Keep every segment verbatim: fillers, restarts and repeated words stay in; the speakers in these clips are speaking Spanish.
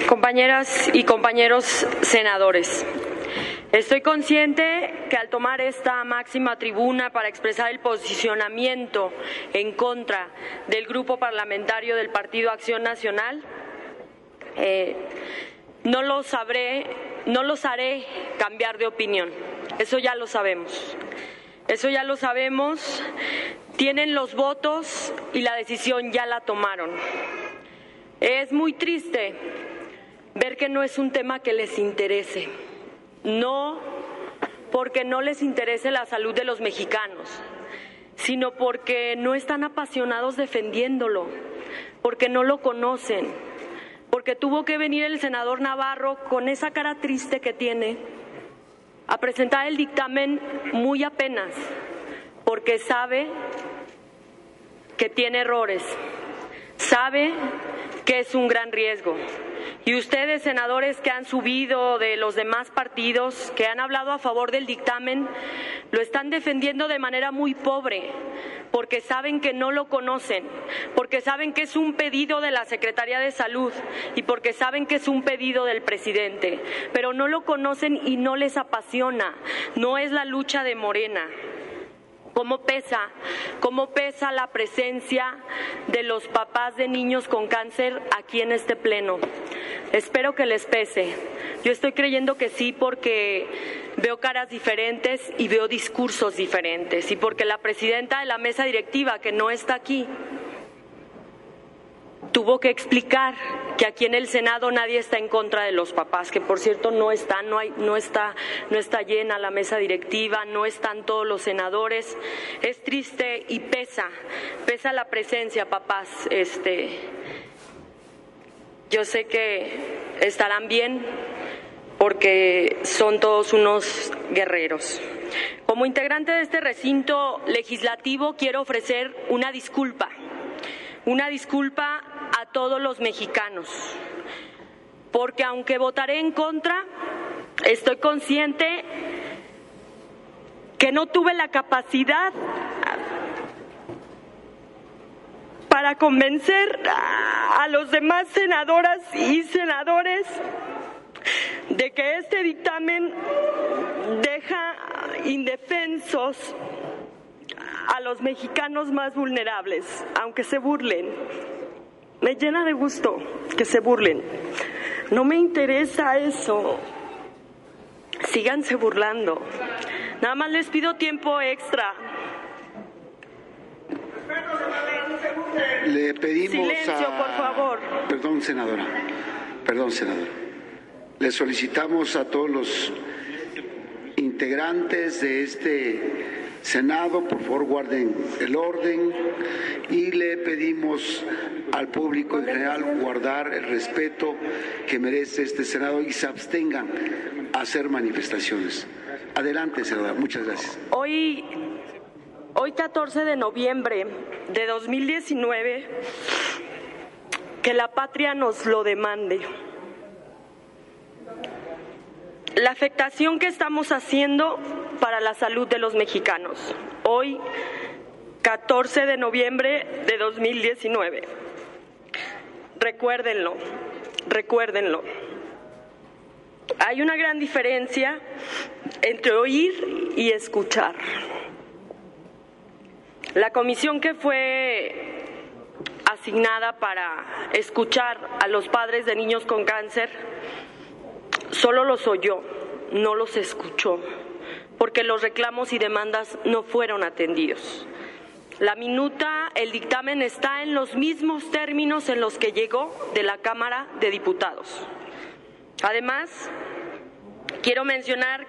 Compañeras y compañeros senadores, estoy consciente que al tomar esta máxima tribuna para expresar el posicionamiento en contra del grupo parlamentario del Partido Acción Nacional, eh, no los sabré, no los haré cambiar de opinión. Eso ya lo sabemos. Eso ya lo sabemos. Tienen los votos y la decisión ya la tomaron. Es muy triste ver que no es un tema que les interese. No porque no les interese la salud de los mexicanos, sino porque no están apasionados defendiéndolo, porque no lo conocen, porque tuvo que venir el senador Navarro con esa cara triste que tiene a presentar el dictamen muy apenas, porque sabe que tiene errores, sabe que es un gran riesgo. Y ustedes, senadores que han subido de los demás partidos, que han hablado a favor del dictamen, lo están defendiendo de manera muy pobre, porque saben que no lo conocen, porque saben que es un pedido de la Secretaría de Salud y porque saben que es un pedido del presidente, pero no lo conocen y no les apasiona, no es la lucha de Morena. ¿Cómo pesa? ¿Cómo pesa la presencia de los papás de niños con cáncer aquí en este pleno? Espero que les pese. Yo estoy creyendo que sí, porque veo caras diferentes y veo discursos diferentes, y porque la presidenta de la mesa directiva, que no está aquí, tuvo que explicar que aquí en el Senado nadie está en contra de los papás, que por cierto no está, no hay, no está, no está llena la mesa directiva, no están todos los senadores. Es triste y pesa, pesa la presencia, papás. Este, yo sé que estarán bien porque son todos unos guerreros. Como integrante de este recinto legislativo quiero ofrecer una disculpa. Una disculpa a todos los mexicanos, porque aunque votaré en contra, estoy consciente que no tuve la capacidad para convencer a los demás senadoras y senadores de que este dictamen deja indefensos a los mexicanos más vulnerables, aunque se burlen. Me llena de gusto que se burlen. No me interesa eso. Síganse burlando. Nada más les pido tiempo extra. Le pedimos Silencio, a... por favor. Perdón, senadora. Perdón, senadora. Le solicitamos a todos los integrantes de este Senado, por favor, guarden el orden, y le pedimos al público en general guardar el respeto que merece este Senado y se abstengan a hacer manifestaciones. Adelante, senadora. Muchas gracias. Hoy, hoy catorce de noviembre de dos mil diecinueve, que la patria nos lo demande. La afectación que estamos haciendo para la salud de los mexicanos. Hoy, catorce de noviembre de dos mil diecinueve. Recuérdenlo, recuérdenlo. Hay una gran diferencia entre oír y escuchar. La comisión que fue asignada para escuchar a los padres de niños con cáncer solo los oyó, no los escuchó, porque los reclamos y demandas no fueron atendidos. La minuta, el dictamen está en los mismos términos en los que llegó de la Cámara de Diputados. Además, quiero mencionar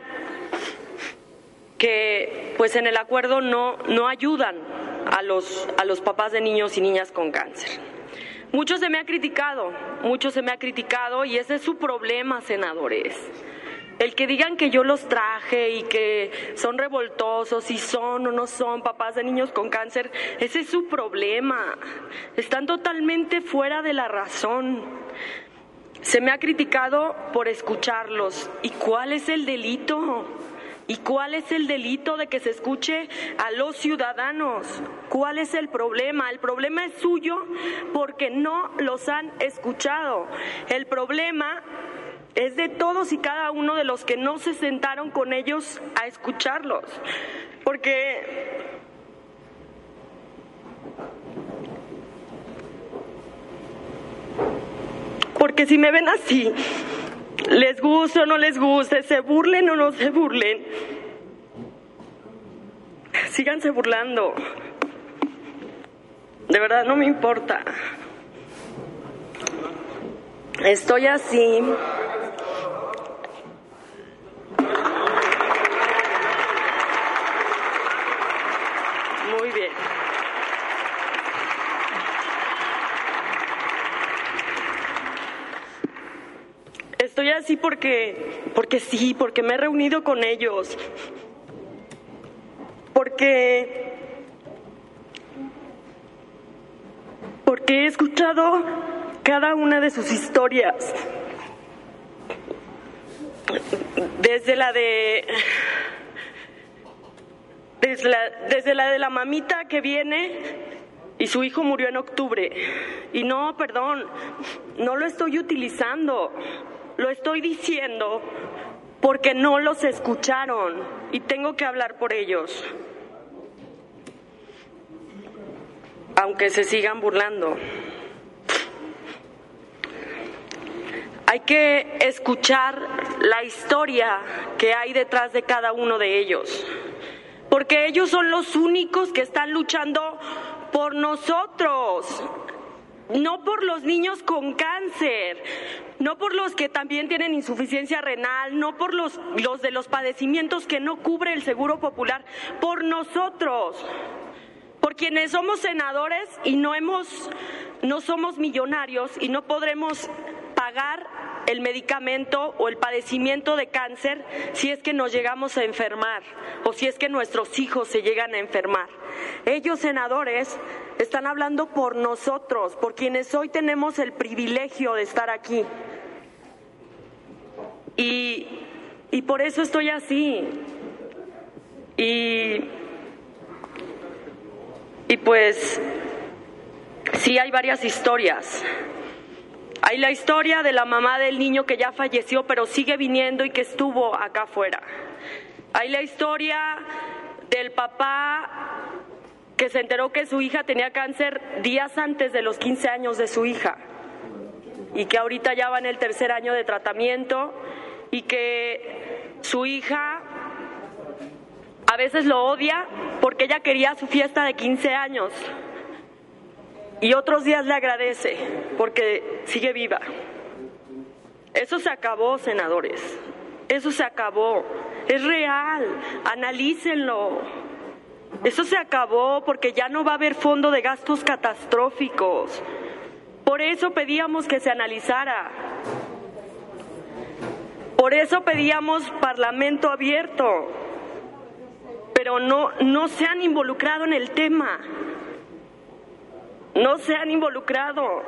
que pues en el acuerdo no, no ayudan a los, a los papás de niños y niñas con cáncer. Mucho se me ha criticado, mucho se me ha criticado y ese es su problema, senadores. El que digan que yo los traje y que son revoltosos, si son o no son papás de niños con cáncer, ese es su problema. Están totalmente fuera de la razón. Se me ha criticado por escucharlos. ¿Y cuál es el delito? ¿Y cuál es el delito de que se escuche a los ciudadanos? ¿Cuál es el problema? El problema es suyo porque no los han escuchado. El problema es de todos y cada uno de los que no se sentaron con ellos a escucharlos. Porque Porque si me ven así, les guste o no les guste, se burlen o no se burlen, síganse burlando. De verdad no me importa. Estoy así. Muy bien. Estoy así porque, porque sí, porque me he reunido con ellos, porque, porque he escuchado cada una de sus historias, desde la de, desde la, desde la de la mamita que viene y su hijo murió en octubre, y no, perdón, no lo estoy utilizando. Lo estoy diciendo porque no los escucharon y tengo que hablar por ellos, aunque se sigan burlando. Hay que escuchar la historia que hay detrás de cada uno de ellos, porque ellos son los únicos que están luchando por nosotros. No por los niños con cáncer, no por los que también tienen insuficiencia renal, no por los, los de los padecimientos que no cubre el Seguro Popular, por nosotros, por quienes somos senadores y no hemos, no somos millonarios y no podremos pagar el medicamento o el padecimiento de cáncer si es que nos llegamos a enfermar o si es que nuestros hijos se llegan a enfermar. Ellos, senadores, están hablando por nosotros, por quienes hoy tenemos el privilegio de estar aquí. Y, y por eso estoy así. Y, y pues sí, hay varias historias. Hay la historia de la mamá del niño que ya falleció, pero sigue viniendo y que estuvo acá afuera. Hay la historia del papá que se enteró que su hija tenía cáncer días antes de los quince años de su hija y que ahorita ya va en el tercer año de tratamiento y que su hija a veces lo odia porque ella quería su fiesta de quince años y otros días le agradece porque sigue viva. Eso se acabó, senadores. Eso se acabó. Es real. Analícenlo. Eso se acabó porque ya no va a haber fondo de gastos catastróficos. Por eso pedíamos que se analizara. Por eso pedíamos parlamento abierto. Pero no, no se han involucrado en el tema. No se han involucrado.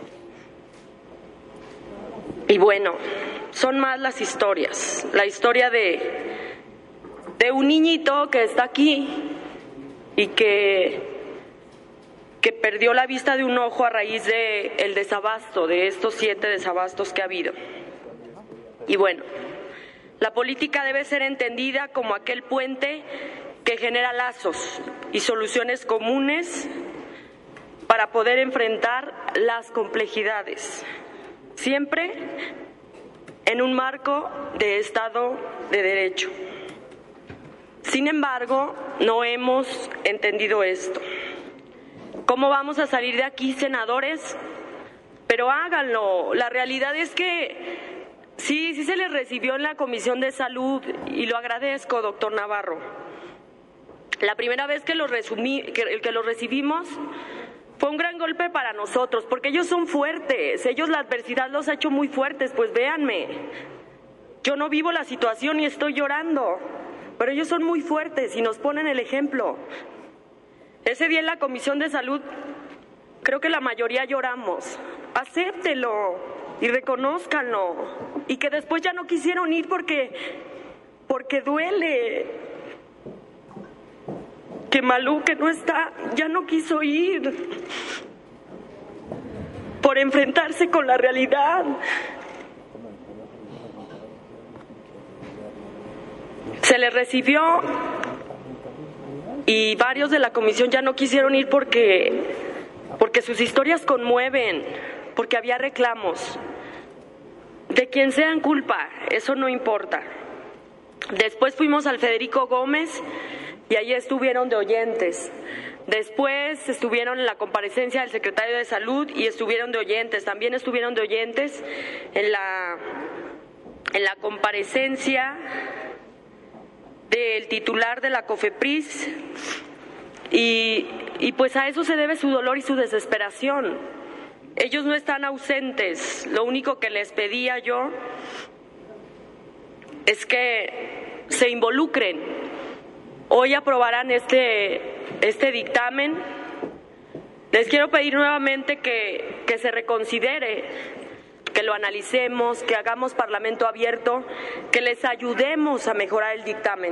Y bueno, son más las historias. La historia de, de un niñito que está aquí y que, que perdió la vista de un ojo a raíz de el desabasto, de estos siete desabastos que ha habido. Y bueno, la política debe ser entendida como aquel puente que genera lazos y soluciones comunes para poder enfrentar las complejidades, siempre en un marco de Estado de Derecho. Sin embargo, no hemos entendido esto. ¿Cómo vamos a salir de aquí, senadores? Pero háganlo. La realidad es que sí, sí se les recibió en la Comisión de Salud y lo agradezco, doctor Navarro. La primera vez que lo, resumí, que, que lo recibimos fue un gran golpe para nosotros, porque ellos son fuertes, ellos la adversidad los ha hecho muy fuertes, pues véanme. Yo no vivo la situación y estoy llorando, pero ellos son muy fuertes y nos ponen el ejemplo. Ese día en la Comisión de Salud, creo que la mayoría lloramos. Acéptelo y reconózcanlo. Y que después ya no quisieron ir porque, porque duele. Que Malú, que no está, ya no quiso ir por enfrentarse con la realidad. Se le recibió y varios de la comisión ya no quisieron ir porque, porque sus historias conmueven, porque había reclamos. De quien sean culpa, eso no importa. Después fuimos al Federico Gómez y allí estuvieron de oyentes. Después estuvieron en la comparecencia del secretario de Salud y estuvieron de oyentes. También estuvieron de oyentes en la, en la comparecencia del titular de la COFEPRIS y, y pues a eso se debe su dolor y su desesperación. Ellos no están ausentes. Lo único que les pedía yo es que se involucren. Hoy aprobarán este, este dictamen. Les quiero pedir nuevamente que, que se reconsidere, que lo analicemos, que hagamos parlamento abierto, que les ayudemos a mejorar el dictamen.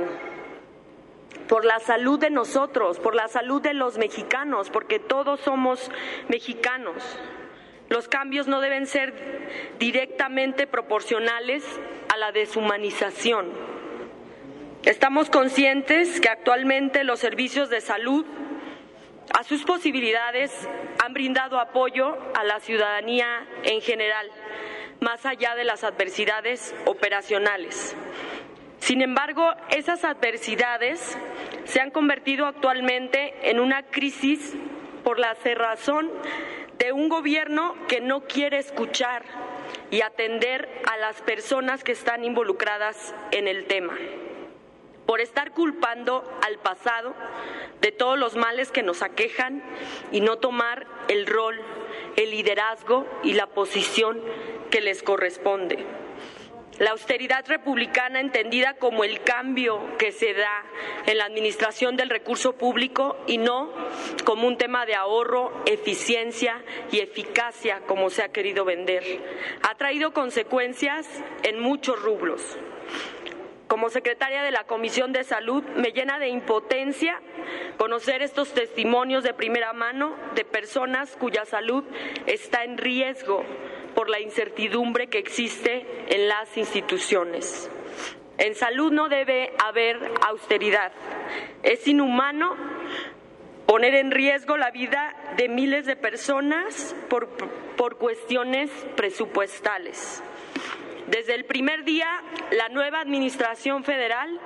Por la salud de nosotros, por la salud de los mexicanos, porque todos somos mexicanos. Los cambios no deben ser directamente proporcionales a la deshumanización. Estamos conscientes que actualmente los servicios de salud, a sus posibilidades, han brindado apoyo a la ciudadanía en general, más allá de las adversidades operacionales. Sin embargo, esas adversidades se han convertido actualmente en una crisis por la cerrazón de un gobierno que no quiere escuchar y atender a las personas que están involucradas en el tema, por estar culpando al pasado de todos los males que nos aquejan y no tomar el rol, el liderazgo y la posición que les corresponde. La austeridad republicana, entendida como el cambio que se da en la administración del recurso público y no como un tema de ahorro, eficiencia y eficacia como se ha querido vender, ha traído consecuencias en muchos rubros. Como secretaria de la Comisión de Salud, me llena de impotencia conocer estos testimonios de primera mano de personas cuya salud está en riesgo por la incertidumbre que existe en las instituciones. En salud no debe haber austeridad. Es inhumano poner en riesgo la vida de miles de personas por, por cuestiones presupuestales. Desde el primer día, la nueva administración federal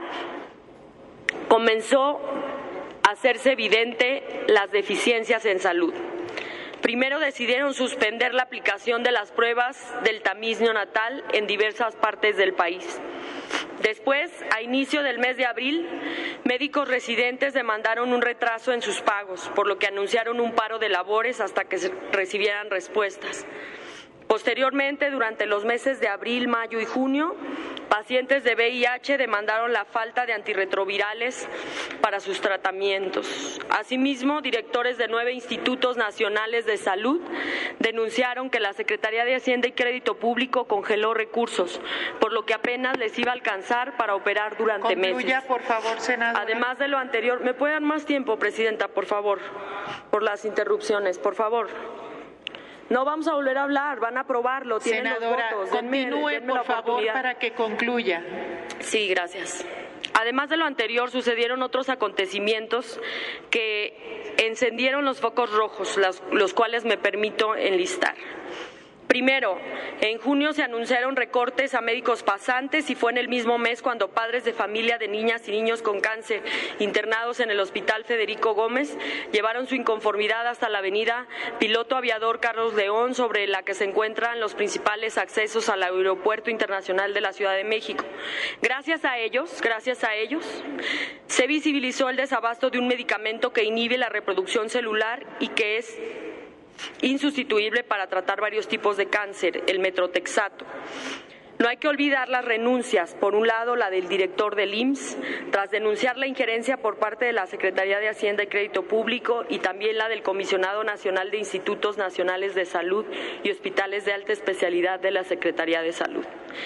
comenzó a hacerse evidente las deficiencias en salud. Primero decidieron suspender la aplicación de las pruebas del tamiz neonatal en diversas partes del país. Después, a inicio del mes de abril, médicos residentes demandaron un retraso en sus pagos, por lo que anunciaron un paro de labores hasta que se recibieran respuestas. Posteriormente, durante los meses de abril, mayo y junio, pacientes de V I H demandaron la falta de antirretrovirales para sus tratamientos. Asimismo, directores de nueve institutos nacionales de salud denunciaron que la Secretaría de Hacienda y Crédito Público congeló recursos, por lo que apenas les iba a alcanzar para operar durante meses. Concluya, por favor, senadora. Además de lo anterior, ¿me puede dar más tiempo, Presidenta, por favor? Por las interrupciones, por favor. No vamos a volver a hablar, van a aprobarlo, tienen Senadora, los votos. Continúe, denme, denme por favor, para que concluya. Sí, gracias. Además de lo anterior, sucedieron otros acontecimientos que encendieron los focos rojos, las, los cuales me permito enlistar. Primero, en junio se anunciaron recortes a médicos pasantes y fue en el mismo mes cuando padres de familia de niñas y niños con cáncer internados en el Hospital Federico Gómez llevaron su inconformidad hasta la avenida Piloto Aviador Carlos León, sobre la que se encuentran los principales accesos al Aeropuerto Internacional de la Ciudad de México. Gracias a ellos, gracias a ellos, se visibilizó el desabasto de un medicamento que inhibe la reproducción celular y que es insustituible para tratar varios tipos de cáncer, el metrotexato. No hay que olvidar las renuncias, por un lado la del director del I M S S, tras denunciar la injerencia por parte de la Secretaría de Hacienda y Crédito Público, y también la del Comisionado Nacional de Institutos Nacionales de Salud y Hospitales de Alta Especialidad de la Secretaría de Salud.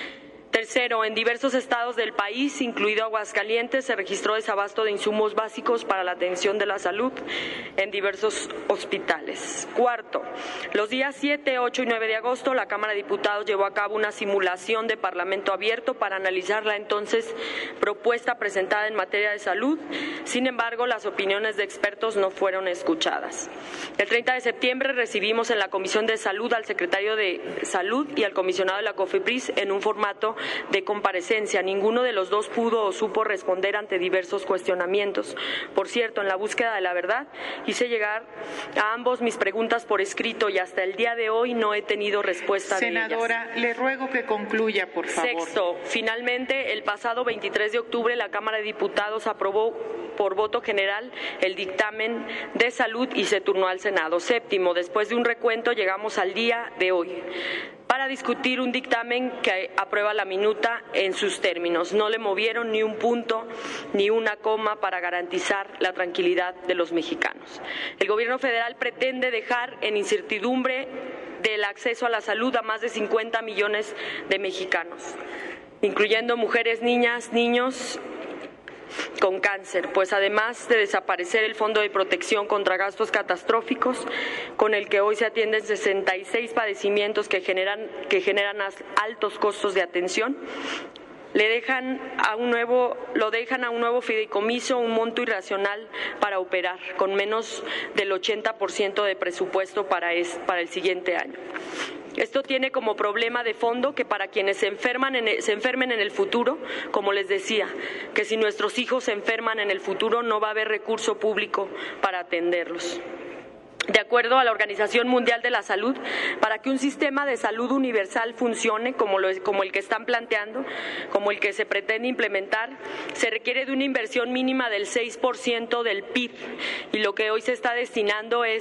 Tercero, en diversos estados del país, incluido Aguascalientes, se registró desabasto de insumos básicos para la atención de la salud en diversos hospitales. Cuarto, los días siete, ocho y nueve de agosto, la Cámara de Diputados llevó a cabo una simulación de Parlamento abierto para analizar la entonces propuesta presentada en materia de salud. Sin embargo, las opiniones de expertos no fueron escuchadas. El treinta de septiembre recibimos en la Comisión de Salud al secretario de Salud y al comisionado de la COFEPRIS en un formato de comparecencia. Ninguno de los dos pudo o supo responder ante diversos cuestionamientos. Por cierto, en la búsqueda de la verdad hice llegar a ambos mis preguntas por escrito y hasta el día de hoy no he tenido respuesta de ellas. Senadora, le ruego que concluya, por favor. Sexto, finalmente, el pasado veintitrés de octubre la Cámara de Diputados aprobó por voto general el dictamen de salud y se turnó al Senado. Séptimo, después de un recuento llegamos al día de hoy para discutir un dictamen que aprueba la minuta en sus términos. No le movieron ni un punto ni una coma para garantizar la tranquilidad de los mexicanos. El gobierno federal pretende dejar en incertidumbre del acceso a la salud a más de cincuenta millones de mexicanos, incluyendo mujeres, niñas, niños con cáncer, pues además de desaparecer el Fondo de Protección contra Gastos Catastróficos, con el que hoy se atienden sesenta y seis padecimientos que generan, que generan altos costos de atención, le dejan a un nuevo, lo dejan a un nuevo fideicomiso un monto irracional para operar, con menos del ochenta por ciento de presupuesto para, es, para el siguiente año. Esto tiene como problema de fondo que para quienes se, enferman en el, se enfermen en el futuro, como les decía, que si nuestros hijos se enferman en el futuro no va a haber recurso público para atenderlos. De acuerdo a la Organización Mundial de la Salud, para que un sistema de salud universal funcione como, lo, como el que están planteando, como el que se pretende implementar, se requiere de una inversión mínima del seis por ciento del P I B y lo que hoy se está destinando es,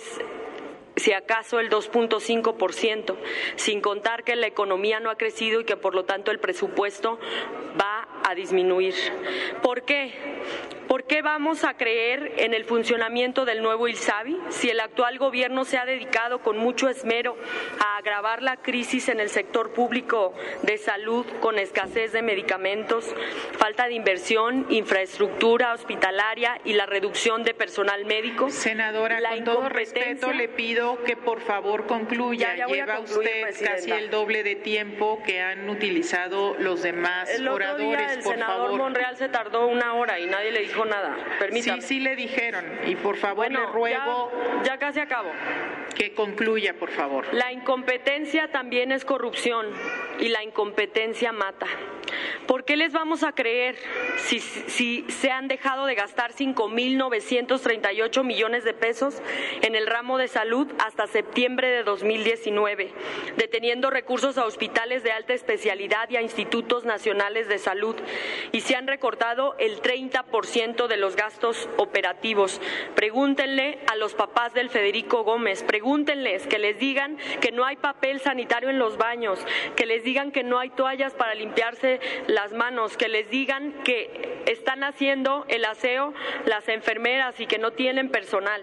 si acaso, el dos punto cinco por ciento, sin contar que la economía no ha crecido y que por lo tanto el presupuesto va a disminuir. ¿Por qué? ¿Por qué vamos a creer en el funcionamiento del nuevo INSABI si el actual gobierno se ha dedicado con mucho esmero a agravar la crisis en el sector público de salud con escasez de medicamentos, falta de inversión, infraestructura hospitalaria y la reducción de personal médico? Senadora, la con todo respeto le pido que por favor concluya. Ya, ya Lleva concluir, usted Presidenta. Casi el doble de tiempo que han utilizado los demás el otro oradores. Día el por senador favor. Monreal se tardó una hora y nadie le dijo nada. Permítame. Sí, sí le dijeron. Y por favor bueno, le ruego ya, ya casi acabo. que concluya, por favor. La incompetencia también es corrupción y la incompetencia mata. ¿Por qué les vamos a creer si, si se han dejado de gastar cinco mil novecientos treinta y ocho millones de pesos en el ramo de salud hasta septiembre de dos mil diecinueve, deteniendo recursos a hospitales de alta especialidad y a institutos nacionales de salud, y se han recortado el treinta por ciento de los gastos operativos? Pregúntenle a los papás del Federico Gómez, pregúntenles que les digan que no hay papel sanitario en los baños, que les digan que no hay toallas para limpiarse las manos, que les digan que están haciendo el aseo las enfermeras y que no tienen personal.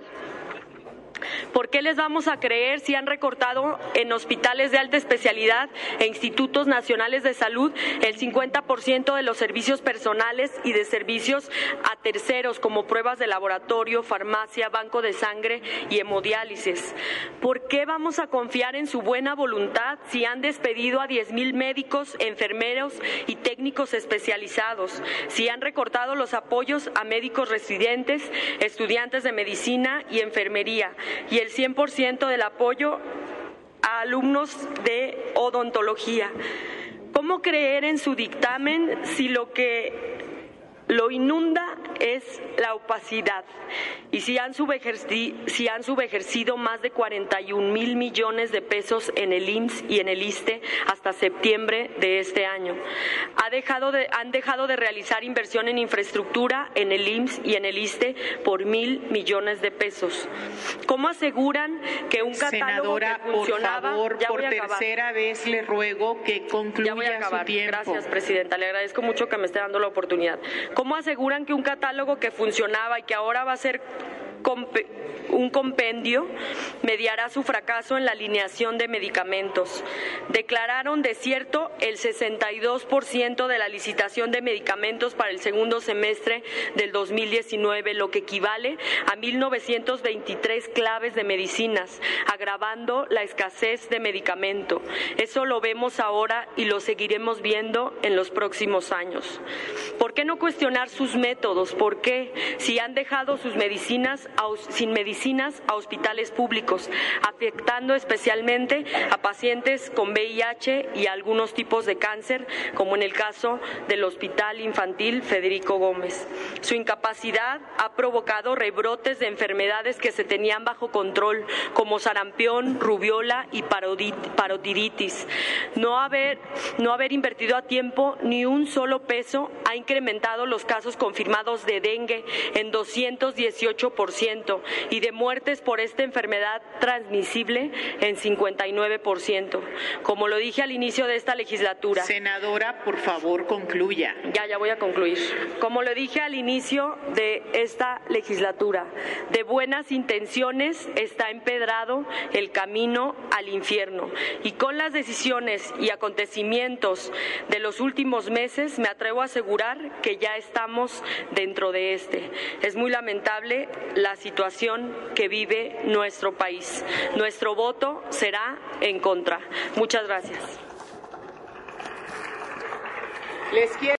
¿Por qué les vamos a creer si han recortado en hospitales de alta especialidad e institutos nacionales de salud el cincuenta por ciento de los servicios personales y de servicios a terceros como pruebas de laboratorio, farmacia, banco de sangre y hemodiálisis? ¿Por qué vamos a confiar en su buena voluntad si han despedido a diez mil médicos, enfermeros y técnicos especializados, si han recortado los apoyos a médicos residentes, estudiantes de medicina y enfermería, y el cien por ciento del apoyo a alumnos de odontología? ¿Cómo creer en su dictamen si lo que lo inunda es la opacidad? Y si han subejercido, si han subejercido más de cuarenta y un mil millones de pesos en el I M S S y en el ISSSTE hasta septiembre de este año. Ha dejado de, han dejado de realizar inversión en infraestructura en el I M S S y en el ISSSTE por mil millones de pesos. ¿Cómo aseguran que un catálogo Senadora, que funcionaba... por favor, ya por voy a acabar. tercera vez le ruego que concluya Ya voy a acabar. su tiempo. Gracias, Presidenta. Le agradezco mucho que me esté dando la oportunidad. ¿Cómo aseguran que un catálogo que funcionaba y que ahora va a ser un compendio mediará su fracaso en la alineación de medicamentos. Declararon desierto el sesenta y dos por ciento de la licitación de medicamentos para el segundo semestre del dos mil diecinueve, lo que equivale a mil novecientos veintitrés claves de medicinas, agravando la escasez de medicamento. Eso lo vemos ahora y lo seguiremos viendo en los próximos años. ¿Por qué no cuestionar sus métodos? ¿Por qué? Si han dejado sus medicinas a, sin medicinas a hospitales públicos, afectando especialmente a pacientes con V I H y algunos tipos de cáncer, como en el caso del Hospital Infantil Federico Gómez. Su incapacidad ha provocado rebrotes de enfermedades que se tenían bajo control, como sarampión, rubiola y parotiditis. No haber, no haber invertido a tiempo ni un solo peso ha incrementado los casos confirmados de dengue en doscientos dieciocho por ciento y de muertes por esta enfermedad transmisible en cincuenta y nueve por ciento. Como lo dije al inicio de esta legislatura. Senadora, por favor, concluya. Ya, ya voy a concluir. Como lo dije al inicio de esta legislatura, de buenas intenciones está empedrado el camino al infierno. Y con las decisiones y acontecimientos de los últimos meses, me atrevo a asegurar que ya estamos dentro de este. Es muy lamentable la situación que vive nuestro país. Nuestro voto será en contra. Muchas gracias. Les quiero